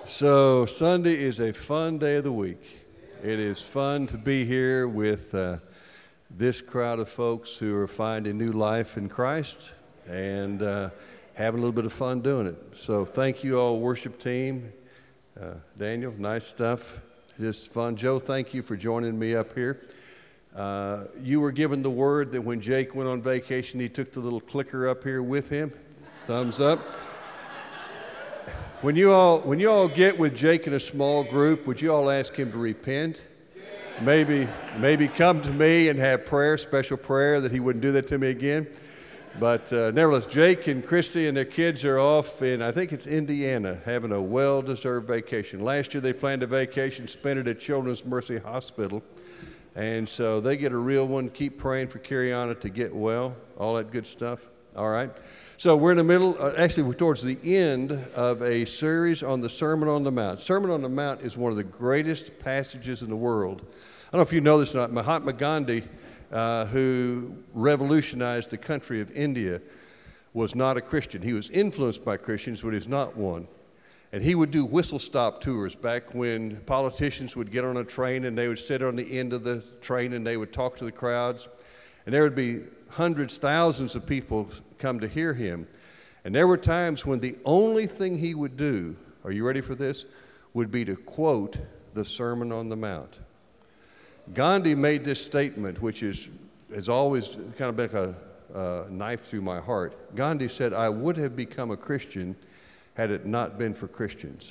So Sunday is a fun day of the week. It is fun to be here with this crowd of folks who are finding new life in Christ and having a little bit of fun doing it. So thank you all, worship team. Daniel, nice stuff. Just fun. Joe, thank you for joining me up here. You were given the word that when Jake went on vacation, he took the little clicker up here with him. Thumbs up. When you all get with Jake in a small group, would you all ask him to repent? Maybe come to me and have prayer, special prayer, that he wouldn't do that to me again. But nevertheless, Jake and Christy and their kids are off in, I think it's Indiana, having a well-deserved vacation. Last year they planned a vacation, spent it at Children's Mercy Hospital. And so they get a real one. Keep praying for Kiriana to get well, all that good stuff. All right. So we're in the middle, actually we're towards the end of a series on the Sermon on the Mount. Sermon on the Mount is one of the greatest passages in the world. I don't know if you know this or not. Mahatma Gandhi, who revolutionized the country of India, was not a Christian. He was influenced by Christians, but he's not one. And he would do whistle-stop tours back when politicians would get on a train and they would sit on the end of the train and they would talk to the crowds. And there would be hundreds, thousands of people come to hear him. And there were times when the only thing he would do, are you ready for this, would be to quote the Sermon on the Mount. Gandhi made this statement, which has always kind of been a knife through my heart. Gandhi said, "I would have become a Christian had it not been for Christians."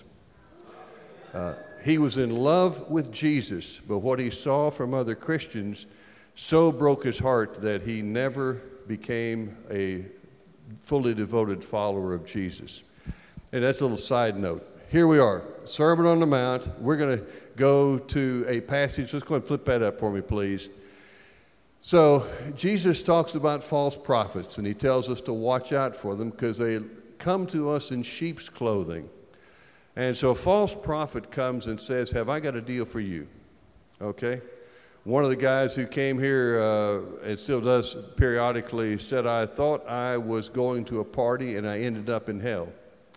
He was in love with Jesus, but what he saw from other Christians so broke his heart that he never became a fully devoted follower of Jesus. And that's a little side note. Here we are, Sermon on the Mount. We're going to go to a passage. Let's go ahead and flip that up for me, please. So Jesus talks about false prophets, and he tells us to watch out for them because they come to us in sheep's clothing. And so a false prophet comes and says, "Have I got a deal for you?" Okay? One of the guys who came here and still does periodically said, "I thought I was going to a party and I ended up in hell."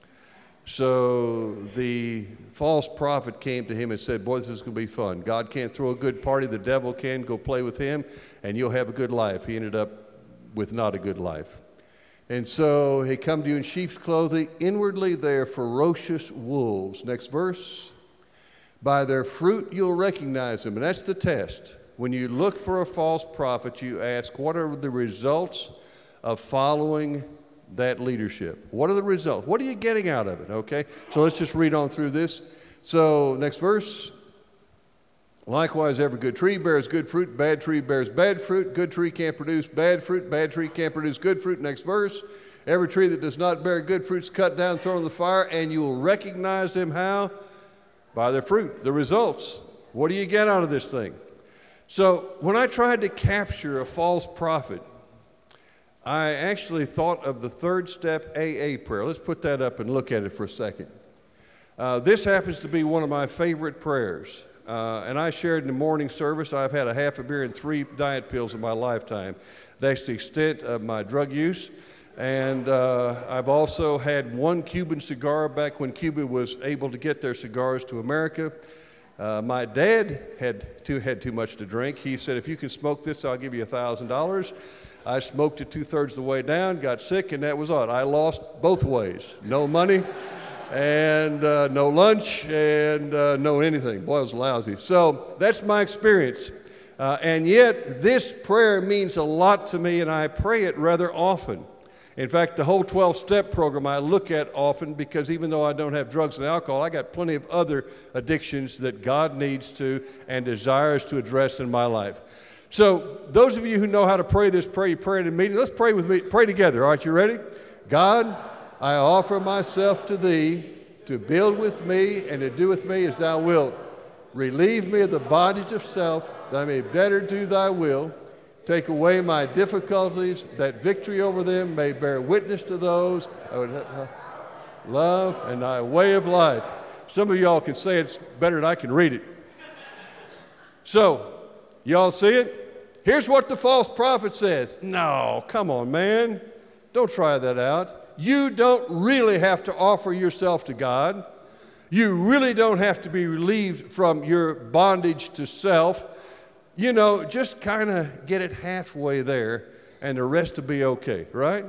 So the false prophet came to him and said, "Boy, this is going to be fun. God can't throw a good party. The devil can. Go play with him and you'll have a good life." He ended up with not a good life. And so he come to you in sheep's clothing. Inwardly they are ferocious wolves. Next verse. "By their fruit you'll recognize them." And that's the test. When you look for a false prophet, you ask, what are the results of following that leadership? What are the results? What are you getting out of it? Okay, so let's just read on through this. So next verse. "Likewise, every good tree bears good fruit, bad tree bears bad fruit. Good tree can't produce bad fruit, bad tree can't produce good fruit." Next verse. "Every tree that does not bear good fruit is cut down, thrown in the fire, and you will recognize them how? By their fruit." The results. What do you get out of this thing? So when I tried to capture a false prophet, I actually thought of the third step AA prayer. Let's put that up and look at it for a second. This happens to be one of my favorite prayers. And I shared in the morning service, I've had a half a beer and 3 diet pills in my lifetime. That's the extent of my drug use. And I've also had 1 Cuban cigar back when Cuba was able to get their cigars to America. My dad had too much to drink. He said, "If you can smoke this, I'll give you $1,000. I smoked it 2/3 the way down, got sick, and that was all. I lost both ways. No money and no lunch and no anything. Boy, it was lousy. So that's my experience. And yet this prayer means a lot to me, and I pray it rather often. In fact, the whole 12-step program I look at often because even though I don't have drugs and alcohol, I got plenty of other addictions that God needs to and desires to address in my life. So those of you who know how to pray this prayer, you pray in a meeting. Let's pray with me. Pray together. All right, you ready? "God, I offer myself to Thee to build with me and to do with me as Thou wilt. Relieve me of the bondage of self that I may better do Thy will. Take away my difficulties, that victory over them may bear witness to those I would love and Thy way of life." Some of y'all can say it's better than I can read it. So, y'all see it? Here's what the false prophet says. No, come on, man. Don't try that out. You don't really have to offer yourself to God. You really don't have to be relieved from your bondage to self. You know, just kind of get it halfway there, and the rest will be okay, right?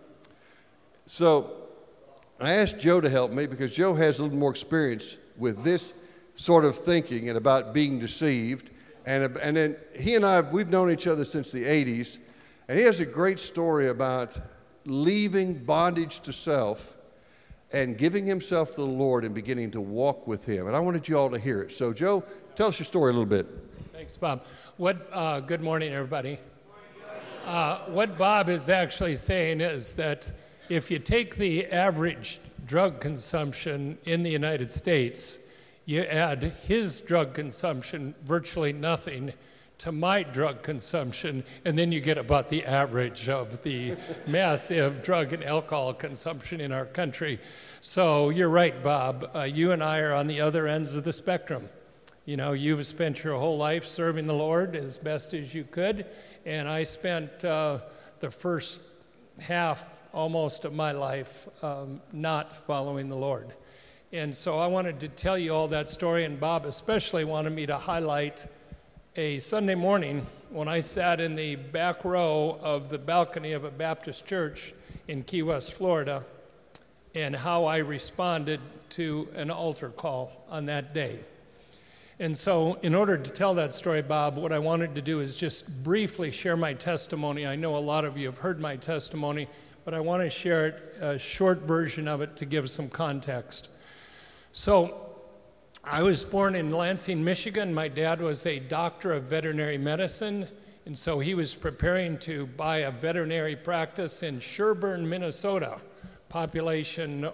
So I asked Joe to help me because Joe has a little more experience with this sort of thinking and about being deceived. And then he and I, we've known each other since the 80s, and he has a great story about leaving bondage to self and giving himself to the Lord and beginning to walk with him. And I wanted you all to hear it. So, Joe, tell us your story a little bit. Thanks, Bob. Good morning, everybody. What Bob is actually saying is that if you take the average drug consumption in the United States, you add his drug consumption, virtually nothing, to my drug consumption, and then you get about the average of the massive drug and alcohol consumption in our country. So you're right, Bob. You and I are on the other ends of the spectrum. You know, you've spent your whole life serving the Lord as best as you could, and I spent the first half almost of my life not following the Lord. And so I wanted to tell you all that story, and Bob especially wanted me to highlight a Sunday morning when I sat in the back row of the balcony of a Baptist church in Key West, Florida, and how I responded to an altar call on that day. And so in order to tell that story, Bob, what I wanted to do is just briefly share my testimony. I know a lot of you have heard my testimony, but I want to share it, a short version of it to give some context. So I was born in Lansing, Michigan. My dad was a doctor of veterinary medicine, and so he was preparing to buy a veterinary practice in Sherburne, Minnesota, population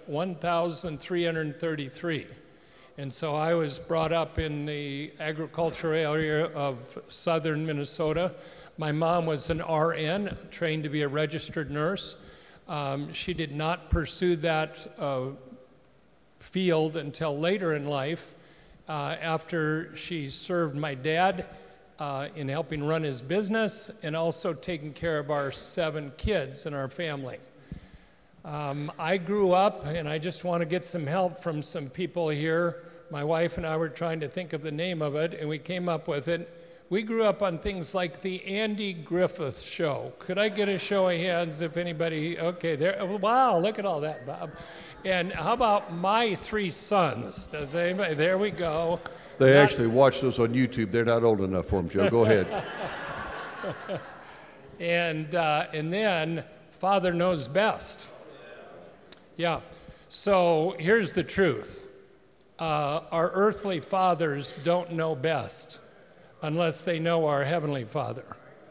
1,333. And so I was brought up in the agricultural area of southern Minnesota. My mom was an RN, trained to be a registered nurse. She did not pursue that field until later in life, after she served my dad in helping run his business and also taking care of our 7 kids in our family. I grew up, and I just want to get some help from some people here. My wife and I were trying to think of the name of it, and we came up with it. We grew up on things like the Andy Griffith Show. Could I get a show of hands if anybody, okay, there, wow, look at all that, Bob. And how about My 3 Sons? Does anybody, there we go. They actually watch those on YouTube. They're not old enough for them, Joe. Go ahead. And then Father Knows Best. Yeah, so here's the truth. Our earthly fathers don't know best unless they know our Heavenly Father.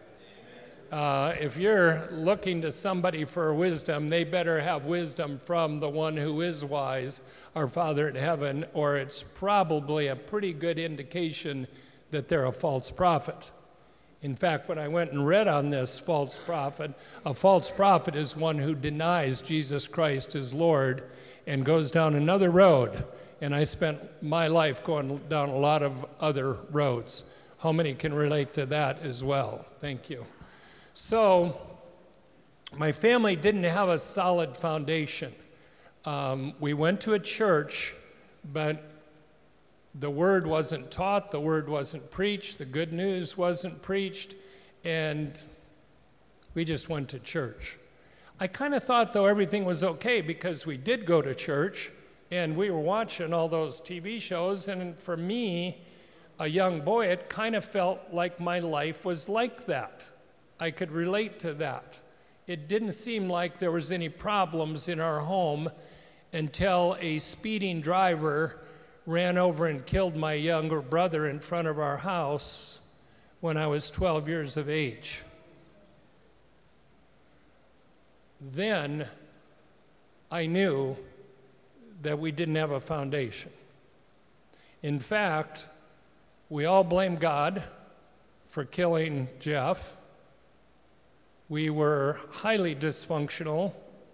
If you're looking to somebody for wisdom, they better have wisdom from the one who is wise, our Father in heaven, or it's probably a pretty good indication that they're a false prophet. In fact, when I went and read on this false prophet, a false prophet is one who denies Jesus Christ as Lord and goes down another road. And I spent my life going down a lot of other roads. How many can relate to that as well? Thank you. So, my family didn't have a solid foundation. We went to a church, but the word wasn't taught, the word wasn't preached, the good news wasn't preached, and we just went to church. I kind of thought, though, everything was okay because we did go to church, and we were watching all those TV shows, and for me, a young boy, it kind of felt like my life was like that. I could relate to that. It didn't seem like there was any problems in our home until a speeding driver ran over and killed my younger brother in front of our house when I was 12 years of age. Then I knew that we didn't have a foundation. In fact, we all blame God for killing Jeff. We were highly dysfunctional.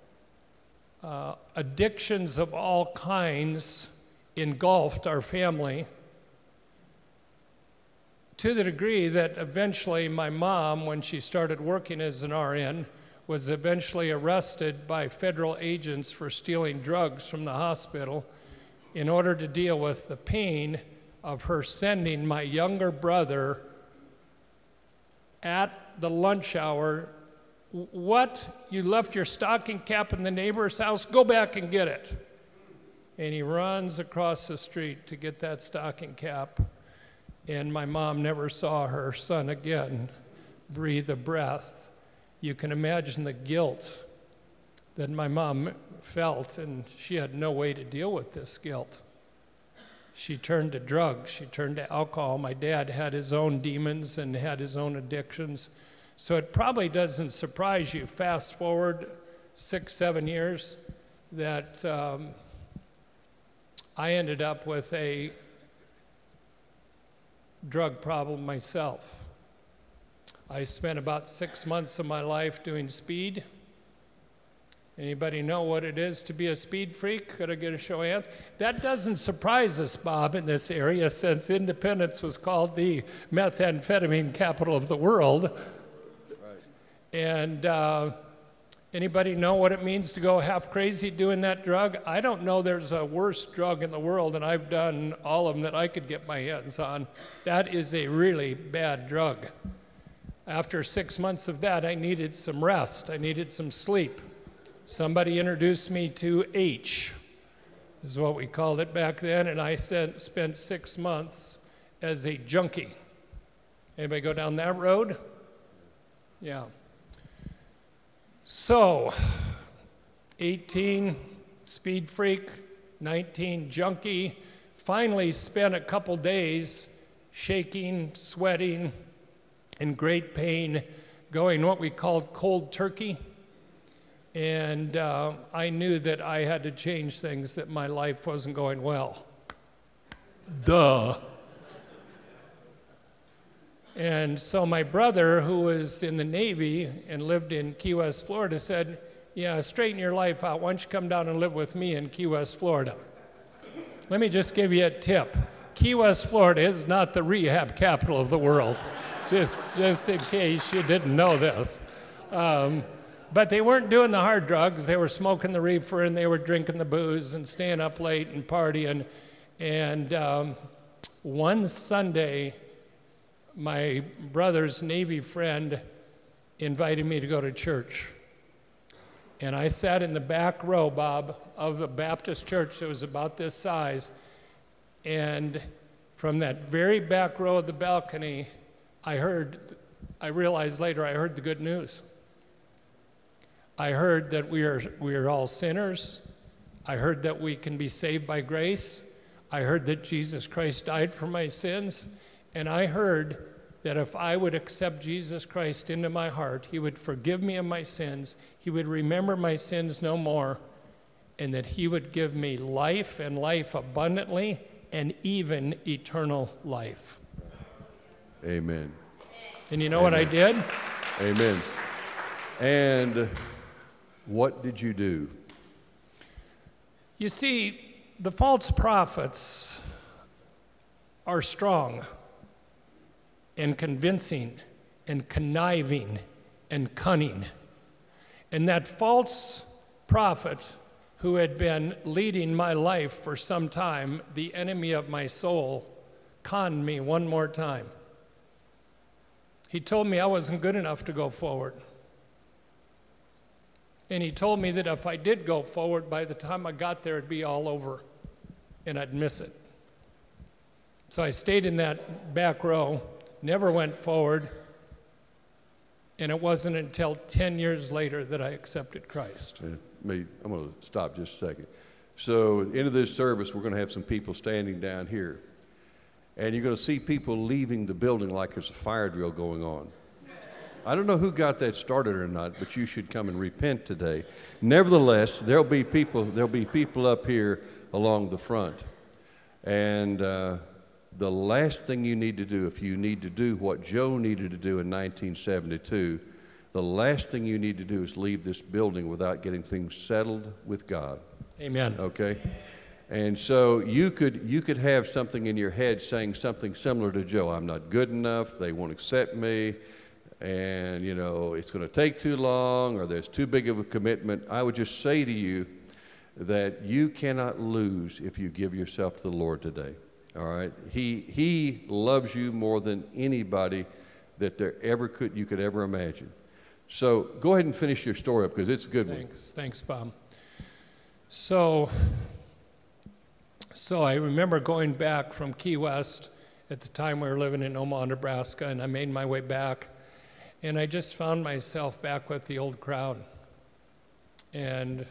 Addictions of all kinds engulfed our family to the degree that eventually my mom, when she started working as an RN, was eventually arrested by federal agents for stealing drugs from the hospital. in order to deal with the pain of her sending my younger brother at the lunch hour. What? You left your stocking cap in the neighbor's house? Go back and get it. And he runs across the street to get that stocking cap. And my mom never saw her son again breathe a breath. You can imagine the guilt that my mom felt, and she had no way to deal with this guilt. She turned to drugs. She turned to alcohol. My dad had his own demons and had his own addictions. So it probably doesn't surprise you, fast forward 6-7 years, that I ended up with a drug problem myself. I spent about 6 months of my life doing speed. Anybody know what it is to be a speed freak? Could I get a show of hands? That doesn't surprise us, Bob, in this area, since Independence was called the methamphetamine capital of the world. Right. And anybody know what it means to go half crazy doing that drug? I don't know there's a worse drug in the world, and I've done all of them that I could get my hands on. That is a really bad drug. After 6 months of that, I needed some rest. I needed some sleep. Somebody introduced me to H, is what we called it back then, and I spent 6 months as a junkie. Anybody go down that road? Yeah. So, 18, speed freak, 19, junkie, finally spent a couple days shaking, sweating, in great pain, going what we called cold turkey. And I knew that I had to change things, that my life wasn't going well. Duh. And so my brother, who was in the Navy and lived in Key West, Florida, said, yeah, straighten your life out. Why don't you come down and live with me in Key West, Florida? Let me just give you a tip. Key West, Florida is not the rehab capital of the world, just in case you didn't know this. But they weren't doing the hard drugs. They were smoking the reefer, and they were drinking the booze and staying up late and partying. And one Sunday, my brother's Navy friend invited me to go to church. And I sat in the back row, Bob, of a Baptist church that was about this size. And from that very back row of the balcony, I realized later, I heard the good news. I heard that we are all sinners. I heard that we can be saved by grace. I heard that Jesus Christ died for my sins. And I heard that if I would accept Jesus Christ into my heart, he would forgive me of my sins, he would remember my sins no more, and that he would give me life and life abundantly and even eternal life. Amen. And you know what I did? Amen. And what did you do? You see, the false prophets are strong and convincing and conniving and cunning. And that false prophet who had been leading my life for some time, the enemy of my soul, conned me one more time. He told me I wasn't good enough to go forward. And he told me that if I did go forward, by the time I got there, it'd be all over, and I'd miss it. So I stayed in that back row, never went forward, and it wasn't until 10 years later that I accepted Christ. I'm going to stop just a second. So at the end of this service, we're going to have some people standing down here, and you're going to see people leaving the building like there's a fire drill going on. I don't know who got that started or not, but you should come and repent today. Nevertheless, there'll be people up here along the front. And the last thing you need to do, if you need to do what Joe needed to do in 1972, the last thing you need to do is leave this building without getting things settled with God. Amen. Okay? And so you could have something in your head saying something similar to Joe. I'm not good enough. They won't accept me. And, it's going to take too long, or there's too big of a commitment. I would just say to you that you cannot lose if you give yourself to the Lord today. All right? He loves you more than anybody that you could ever imagine. So go ahead and finish your story up, because it's a good one. Thanks, Bob. So I remember going back from Key West. At the time we were living in Omaha, Nebraska, and I made my way back. And I just found myself back with the old crowd. And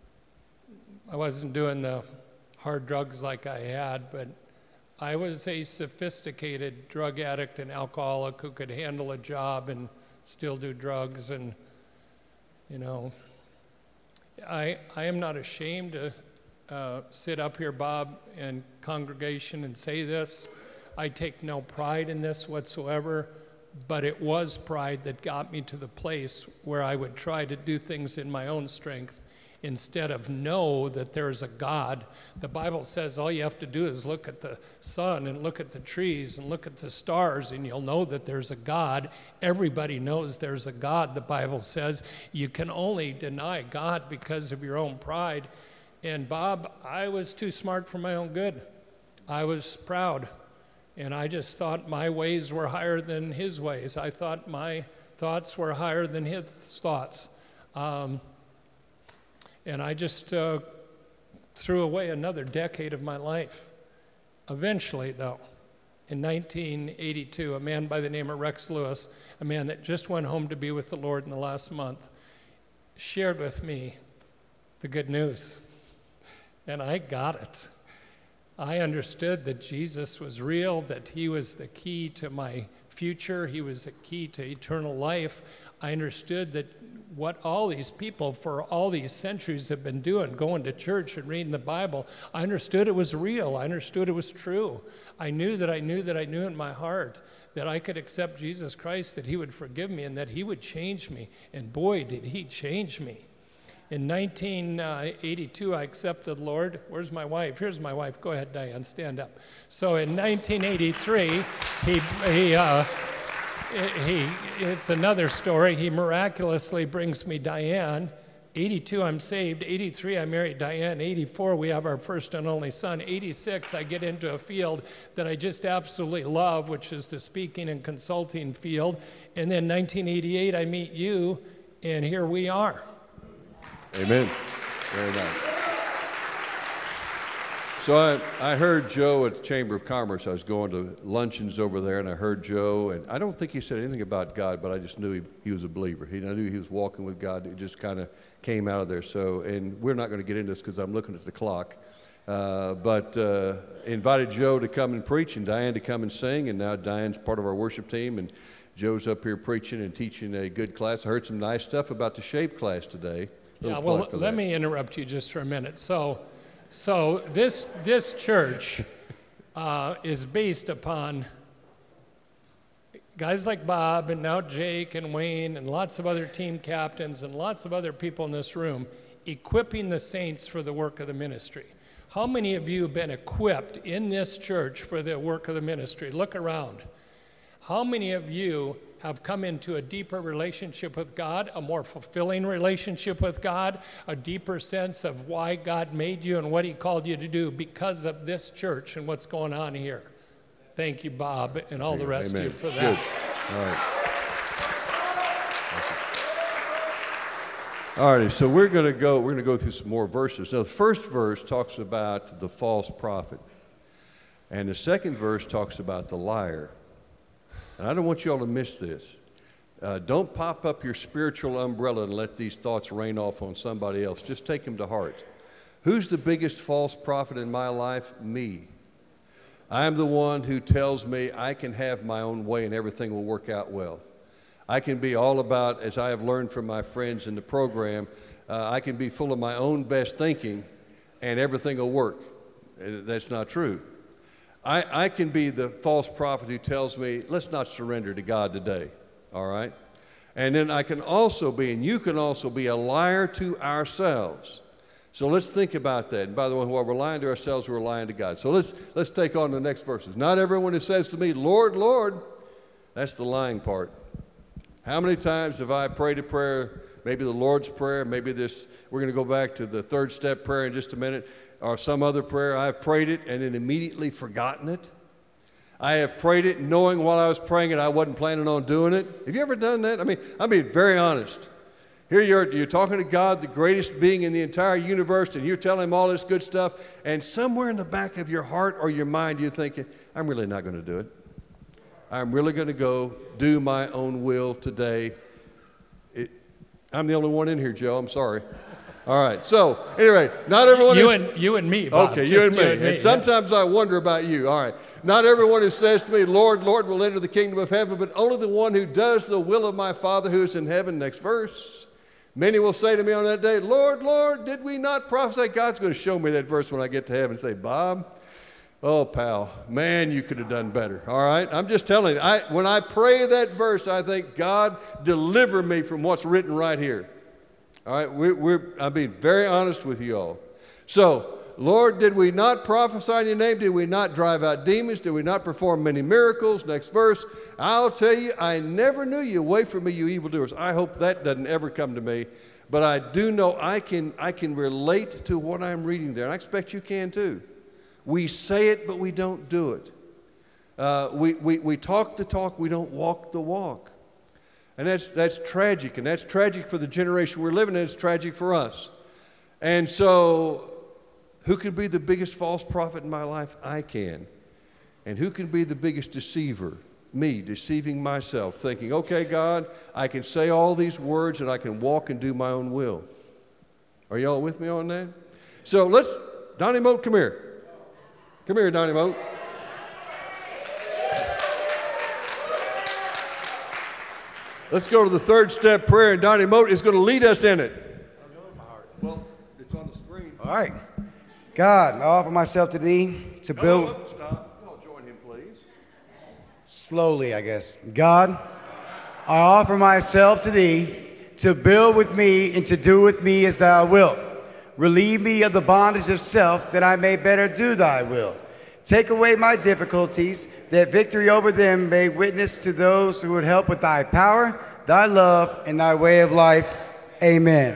I wasn't doing the hard drugs like I had, but I was a sophisticated drug addict and alcoholic who could handle a job and still do drugs. And, you know, I am not ashamed to sit up here, Bob, and congregation and say this. I take no pride in this whatsoever, but it was pride that got me to the place where I would try to do things in my own strength instead of know that there is a God. The Bible says all you have to do is look at the sun and look at the trees and look at the stars, and you'll know that there's a God. Everybody knows there's a God, the Bible says. You can only deny God because of your own pride. And Bob, I was too smart for my own good. I was proud. And I just thought my ways were higher than his ways. I thought my thoughts were higher than his thoughts. And I just threw away another decade of my life. Eventually, though, in 1982, a man by the name of Rex Lewis, a man that just went home to be with the Lord in the last month, shared with me the good news. And I got it. I understood that Jesus was real, that he was the key to my future. He was the key to eternal life. I understood that what all these people for all these centuries have been doing, going to church and reading the Bible, I understood it was real. I understood it was true. I knew in my heart that I could accept Jesus Christ, that he would forgive me, and that he would change me. And boy, did he change me. In 1982, I accepted the Lord. Where's my wife? Here's my wife. Go ahead, Diane, stand up. So in 1983, it's another story. He miraculously brings me Diane. 82, I'm saved. 83, I married Diane. 84, we have our first and only son. 86, I get into a field that I just absolutely love, which is the speaking and consulting field. And then 1988, I meet you, and here we are. Amen. Very nice. So I heard Joe at the Chamber of Commerce. I was going to luncheons over there, and I heard Joe, and I don't think he said anything about God, but I just knew he was a believer. I knew he was walking with God. It just kind of came out of there. So, and we're not going to get into this because I'm looking at the clock, but invited Joe to come and preach and Diane to come and sing, and now Diane's part of our worship team, and Joe's up here preaching and teaching a good class. I heard some nice stuff about the SHAPE class today. Yeah, well, let me interrupt you just for a minute. So this church is based upon guys like Bob and now Jake and Wayne and lots of other team captains and lots of other people in this room equipping the saints for the work of the ministry. How many of you have been equipped in this church for the work of the ministry? Look around. How many of you have come into a deeper relationship with God, a more fulfilling relationship with God, a deeper sense of why God made you and what he called you to do because of this church and what's going on here? Thank you, Bob, and all the rest of you for that. Good. All right. All right, so we're going to go through some more verses. Now, the first verse talks about the false prophet, and the second verse talks about the liar. And I don't want you all to miss this. Don't pop up your spiritual umbrella and let these thoughts rain off on somebody else. Just take them to heart. Who's the biggest false prophet in my life? Me. I am the one who tells me I can have my own way and everything will work out well. I can be all about, as I have learned from my friends in the program, I can be full of my own best thinking and everything will work. That's not true. I can be the false prophet who tells me, let's not surrender to God today, all right? And then I can also be, and you can also be a liar to ourselves. So let's think about that. And by the way, while we're lying to ourselves, we're lying to God. So let's take on the next verses. Not everyone who says to me, Lord, Lord, that's the lying part. How many times have I prayed a prayer, maybe the Lord's Prayer, maybe we're going to go back to the third step prayer in just a minute, or some other prayer. I've prayed it and then immediately forgotten it. I have prayed it knowing while I was praying it I wasn't planning on doing it. Have you ever done that? I mean, I'm being very honest. Here you're talking to God, the greatest being in the entire universe, and you're telling him all this good stuff, and somewhere in the back of your heart or your mind you're thinking, I'm really not going to do it. I'm really going to go do my own will today. I'm the only one in here, Joe. I'm sorry. All right. So, anyway, not everyone you and me, Bob. Okay, you and me. And sometimes I wonder about you. All right. Not everyone who says to me, Lord, Lord, will enter the kingdom of heaven, but only the one who does the will of my Father who is in heaven. Next verse. Many will say to me on that day, Lord, Lord, did we not prophesy? God's going to show me that verse when I get to heaven and say, Bob, oh, pal, man, you could have done better. All right? I'm just telling you, when I pray that verse, I think, God, deliver me from what's written right here. All right? I'm being very honest with you all. So, Lord, did we not prophesy in your name? Did we not drive out demons? Did we not perform many miracles? Next verse. I'll tell you, I never knew you. Away from me, you evildoers. I hope that doesn't ever come to me. But I do know I can relate to what I'm reading there. And I expect you can too. We say it, but we don't do it. We talk the talk, we don't walk the walk. And that's tragic. And that's tragic for the generation we're living in. It's tragic for us. And so, who can be the biggest false prophet in my life? I can. And who can be the biggest deceiver? Me, deceiving myself, thinking, okay, God, I can say all these words and I can walk and do my own will. Are y'all with me on that? So Donnie Moat, come here. Come here, Donnie Moat. Let's go to the third step prayer, and Donnie Moat is going to lead us in it. Well, it's on the screen. All right. God, I offer myself to thee to build. No, stop. Y'all join him, please. Slowly, I guess. God, I offer myself to thee to build with me and to do with me as thou wilt. Relieve me of the bondage of self that I may better do thy will. Take away my difficulties, that victory over them may witness to those who would help with thy power, thy love, and thy way of life. Amen.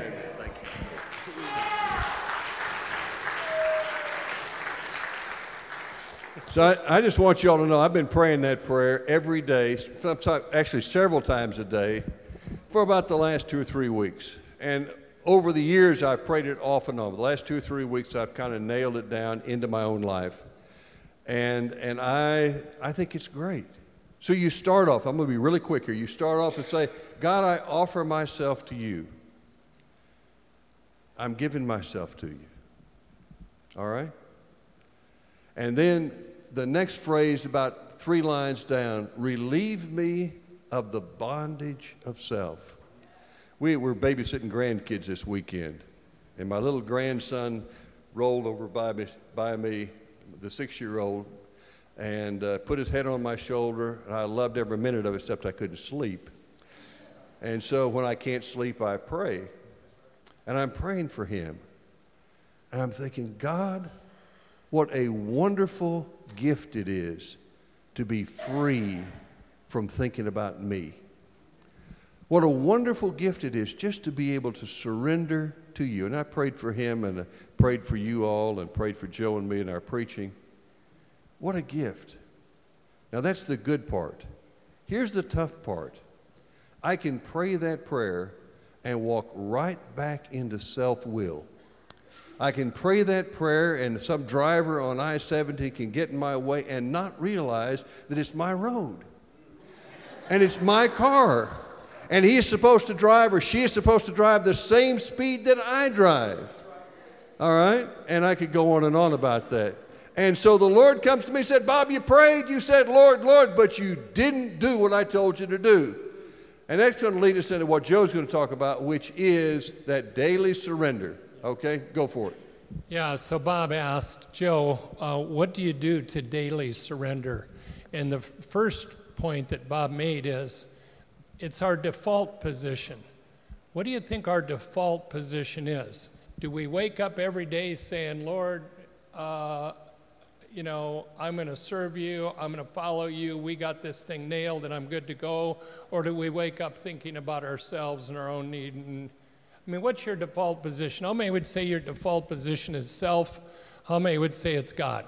So I just want you all to know I've been praying that prayer every day, actually several times a day, for about the last 2 or 3 weeks. And over the years, I've prayed it off and on. The last 2 or 3 weeks, I've kind of nailed it down into my own life. And I think it's great. So you start off, I'm going to be really quick here. You start off and say, God, I offer myself to you. I'm giving myself to you. All right? And then the next phrase, about 3 lines down, relieve me of the bondage of self. We were babysitting grandkids this weekend, and my little grandson rolled over by me, the 6-year-old, and put his head on my shoulder, and I loved every minute of it, except I couldn't sleep. And so when I can't sleep, I pray, and I'm praying for him, and I'm thinking, God, what a wonderful gift it is to be free from thinking about me. What a wonderful gift it is just to be able to surrender to you. And I prayed for him, and I prayed for you all, and prayed for Joe and me in our preaching. What a gift. Now that's the good part. Here's the tough part. I can pray that prayer and walk right back into self-will. I can pray that prayer, and some driver on I-70 can get in my way and not realize that it's my road. And it's my car. And he is supposed to drive, or she is supposed to drive the same speed that I drive. All right? And I could go on and on about that. And so the Lord comes to me and said, Bob, you prayed, you said, Lord, Lord, but you didn't do what I told you to do. And that's going to lead us into what Joe's going to talk about, which is that daily surrender. Okay, go for it. Yeah, so Bob asked, Joe, what do you do to daily surrender? And the first point that Bob made is, it's our default position. What do you think our default position is? Do we wake up every day saying, Lord, I'm going to serve you, I'm going to follow you, we got this thing nailed and I'm good to go? Or do we wake up thinking about ourselves and our own need? And what's your default position? How many would say your default position is self? How many would say it's God?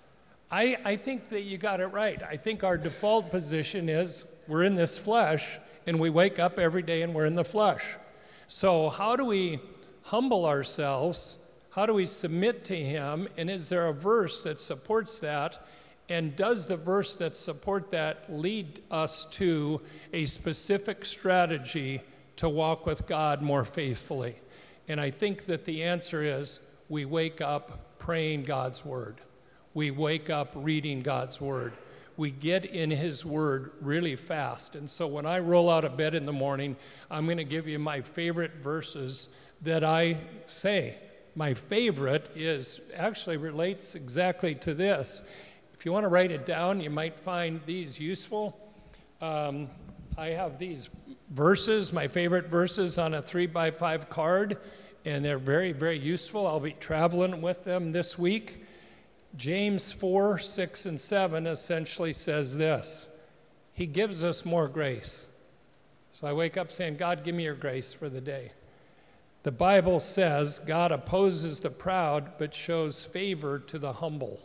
I think that you got it right. I think our default position is we're in this flesh and we wake up every day and we're in the flesh. So how do we humble ourselves? How do we submit to him? And is there a verse that supports that? And does the verse that support that lead us to a specific strategy to walk with God more faithfully? And I think that the answer is we wake up praying God's word. We wake up reading God's word. We get in his word really fast. And so when I roll out of bed in the morning, I'm going to give you my favorite verses that I say. My favorite actually relates exactly to this. If you want to write it down, you might find these useful. I have these verses, my favorite verses, on a 3x5 card, and they're very, very useful. I'll be traveling with them this week. James 4, 6, and 7 essentially says this: he gives us more grace. So I wake up saying, God, give me your grace for the day. The Bible says God opposes the proud but shows favor to the humble.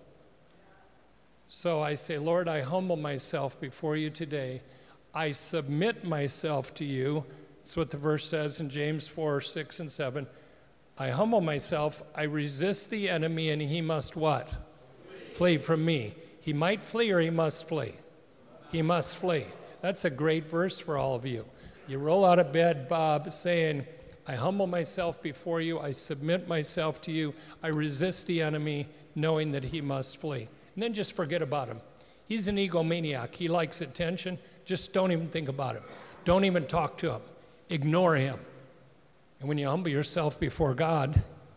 So I say, Lord, I humble myself before you today. I submit myself to you. That's what the verse says in James 4, 6, and 7. I humble myself. I resist the enemy, and he must what? Flee from me. He might flee or he must flee. He must flee. That's a great verse for all of you. You roll out of bed, Bob, saying, I humble myself before you. I submit myself to you. I resist the enemy, knowing that he must flee. And then just forget about him. He's an egomaniac. He likes attention. Just don't even think about him. Don't even talk to him. Ignore him. And when you humble yourself before God,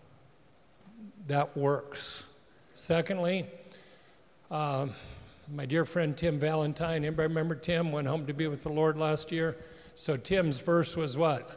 that works. Secondly, my dear friend Tim Valentine, anybody remember Tim? Went home to be with the Lord last year. So Tim's verse was what?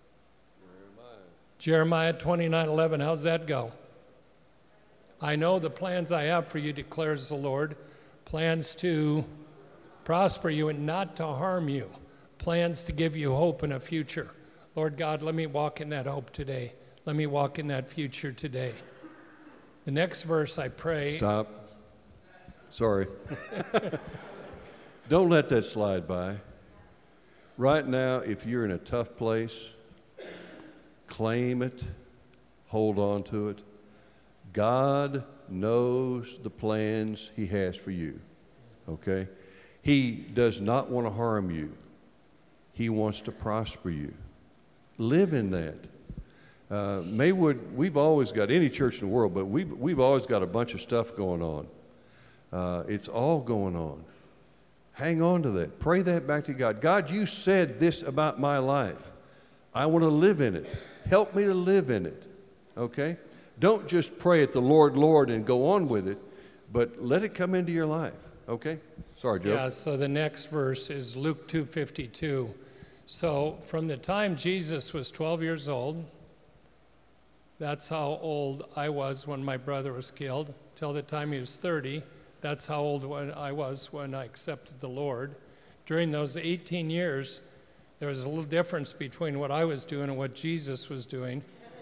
Jeremiah 29:11. How's that go? I know the plans I have for you, declares the Lord. Plans to prosper you and not to harm you. Plans to give you hope and a future. Lord God, let me walk in that hope today. Let me walk in that future today. The next verse I pray. Stop. Sorry. Don't let that slide by. Right now, if you're in a tough place, claim it, hold on to it. God knows the plans he has for you, okay? He does not want to harm you. He wants to prosper you. Live in that. Maywood, we've always got, any church in the world, but we've always got a bunch of stuff going on. It's all going on. Hang on to that. Pray that back to God. God, you said this about my life. I want to live in it. Help me to live in it, okay? Don't just pray at the Lord, Lord, and go on with it, but let it come into your life, okay? Sorry, Joe. Yeah, so the next verse is Luke 2:52. So from the time Jesus was 12 years old, that's how old I was when my brother was killed, till the time he was 30. That's how old I was when I accepted the Lord. During those 18 years, there was a little difference between what I was doing and what Jesus was doing.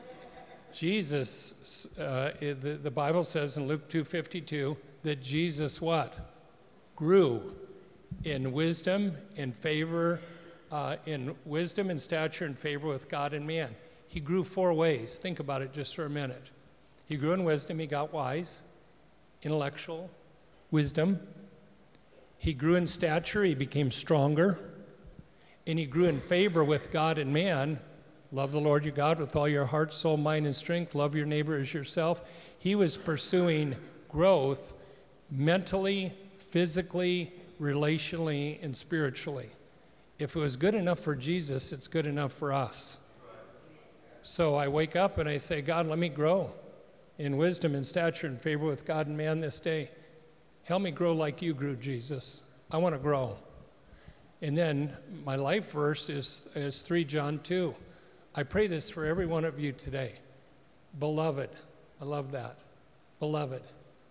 Jesus, the Bible says in Luke 2:52 that Jesus what? Grew in wisdom, in favor, in wisdom and stature and favor with God and man. He grew 4 ways. Think about it just for a minute. He grew in wisdom. He got wise, intellectual, wisdom. He grew in stature. He became stronger. And he grew in favor with God and man. Love the Lord your God with all your heart, soul, mind, and strength. Love your neighbor as yourself. He was pursuing growth mentally, physically, relationally, and spiritually. If it was good enough for Jesus, it's good enough for us. So I wake up and I say, God, let me grow in wisdom and stature and favor with God and man this day. Help me grow like you grew, Jesus. I want to grow. And then my life verse is 3 John 2. I pray this for every one of you today. Beloved, I love that. Beloved,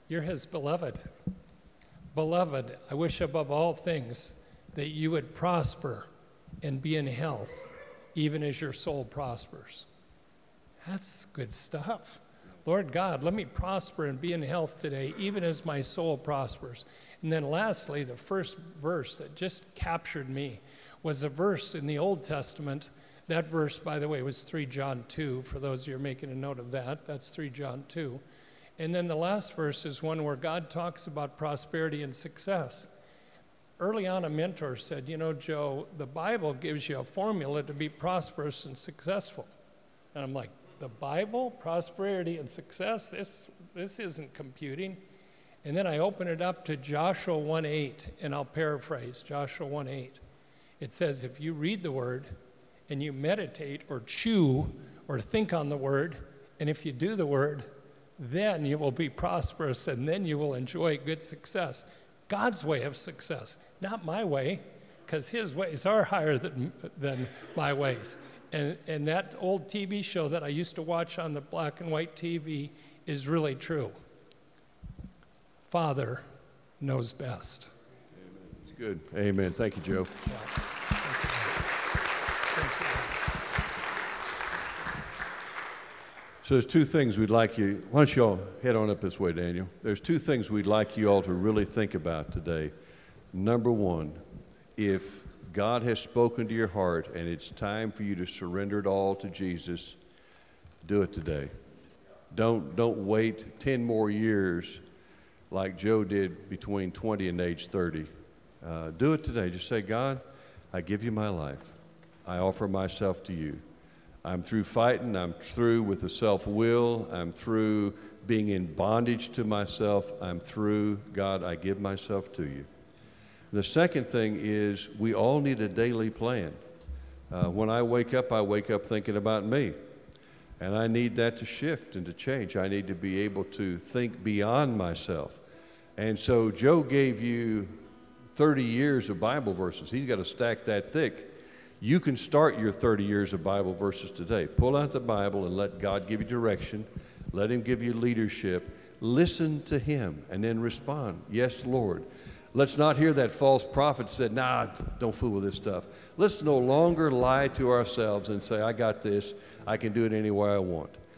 You're his beloved. Beloved, I wish above all things that you would prosper and be in health, even as your soul prospers. That's good stuff. Lord God, let me prosper and be in health today, even as my soul prospers. And then lastly, the first verse that just captured me was a verse in the Old Testament. That verse, by the way, was 3 John 2. For those of you who are making a note of that, that's 3 John 2. And then the last verse is one where God talks about prosperity and success. Early on, a mentor said, you know, Joe, the Bible gives you a formula to be prosperous and successful. And I'm like, the Bible, prosperity and success, this isn't computing. And then I open it up to Joshua 1:8, and I'll paraphrase Joshua 1:8. It says, if you read the word and you meditate or chew or think on the word, and if you do the word, then you will be prosperous, and then you will enjoy good success. God's way of success, not my way, because his ways are higher than my ways. And that old TV show that I used to watch on the black and white TV is really true. Father knows best. Amen. It's good. Amen. Thank you, Joe. Yeah. Thank you. So there's two things we'd like you, why don't you all head on up this way, Daniel. There's two things we'd like you all to really think about today. Number one, if God has spoken to your heart and it's time for you to surrender it all to Jesus, do it today. Don't wait 10 more years like Joe did between 20 and age 30. Do it today. Just say, God, I give you my life. I offer myself to you. I'm through fighting. I'm through with the self-will. I'm through being in bondage to myself. I'm through. God, I give myself to you. The second thing is we all need a daily plan. When I wake up thinking about me. And I need that to shift and to change. I need to be able to think beyond myself. And so Joe gave you 30 years of Bible verses. He's got to stack that thick. You can start your 30 years of Bible verses today. Pull out the Bible and let God give you direction. Let him give you leadership. Listen to him and then respond. Yes, Lord. Let's not hear that false prophet said, nah, don't fool with this stuff. Let's no longer lie to ourselves and say, I got this. I can do it any way I want.